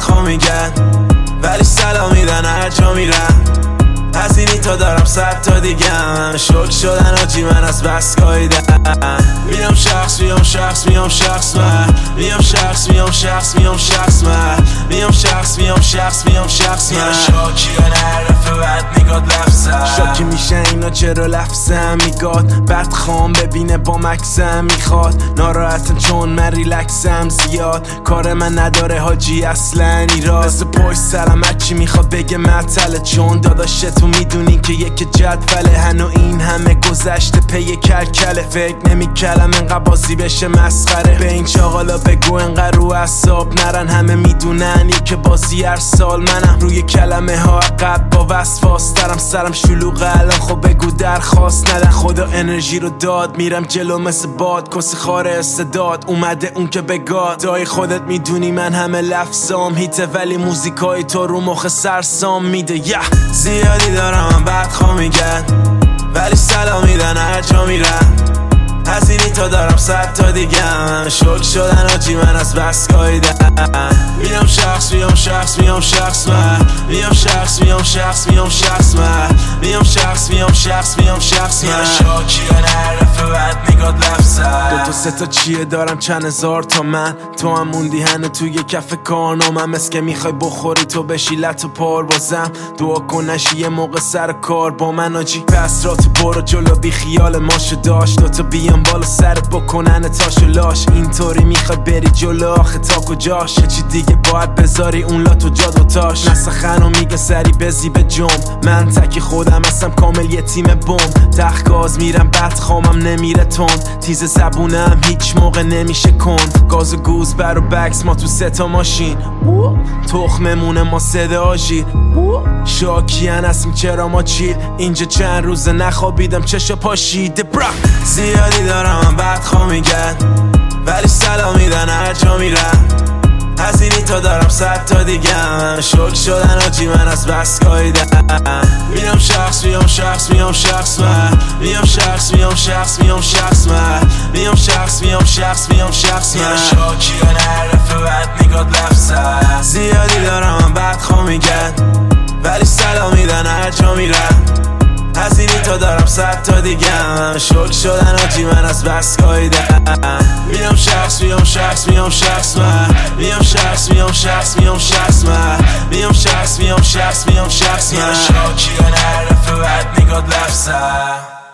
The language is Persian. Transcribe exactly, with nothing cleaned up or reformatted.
بدخوا میگن ولی سلام میدن هر جا میرم. از اینی تا دارم صد تا دیگم شک شدن آجی من از بس گاییدم. میام شخص میام شخص میام شخص من میام شخص میام شخص میام شخص من میام شخص میام شخص میام شخص من شاکی و نرفه بد میگاد لفظم شاکی میشه اینا چرا لفظم میگاد بد خام ببینه با مکسم میخواد ناراحتم چون من ریلکسم زیاد کار من نداره حاجی اصلا ایراد مثل پشت سرم هرچی میخواد بگه معطله چون داداش تو میدونی که یک جدوله هنو این همه گذشته پی کلکله فکر نمیکردم انقدر بازی بشه مسخره به این چاقالا بگو انقدر رو اعصاب نرن همه میدونن یک بازی هر سال منم روی کلمه ها عقب با وسواس دارم سرم شلوغه الان خب بگو درخواست ندن خدا انرژی رو داد میرم جلو مثل باد کسی خار استعداد اومده اون که بگاد دای خودت میدونی من همه لفظام هیته ولی موزیکای تو رو مخ سرسام میده یه زیادی دارم بدخوا میگن ولی سلام میدن هر جا میرم. از اینی تا دارم صد تا دیگم شک شدن آجی من از بس گاییدم. میام شخص میام شخص میام شخص من میام شخص میام شخص میام شخص من میام شخص میام شخص میام شخص من شاکی و نرفه بد میگاد لفظم دو تا سه تا چیه دارم چند هزار تا من تو هم موندی هنو توی کف کارنامم مثل که میخوای بخوری تو بشی لط و پار بازم دعا کن نشی یه موقع سر کار با من آجی پس را تو برو جلو بی خیال ماشو داشت دو تا بیام بالا سرت بکنن تاشو لاش اینطوری میخوای بری جلو آخه تا کجاش چی دیگه باید بذاری اون لاتو جاد و تاش نسخن و میگه سری بزی به جم من تکی خودم هستم کامل یه تیم بوم تخت گاز میرم بدخوامم نمیره تند تیز زبونم هیچ موقع نمیشه کند گاز و گوز بر و بکس ما تو سه تا ماشین تخممونه ما صدا آژیر شاکیان هستیم چرا ما چیل اینجا چند روز نخوابیدم چشا پاشیده برا زیادی دارم بدخوا میگن ولی سلام میدن هر جا میرم. از اینی تا دارم صد تا دیگم شک شدن آجی من از بس گاییدم. میام شخص میام شخص میام شخص من میام شخص میام شخص میام شخص من میام شخص میام شخص میام شخص من شاکی و نرفه بد میگاد لفظم زیادی دارم بدخوا میگن ولی سلام میدن هر جا میرم. از اینی تا دارم صد تا دیگم شک شدن آجی من از بس گاییدم. میام شخص میام شخص میام شخص من میام شخص میام شخص میام شخص من میام شخص میام شخص میام شخص من شاکی و نرفه بد میگاد لفظم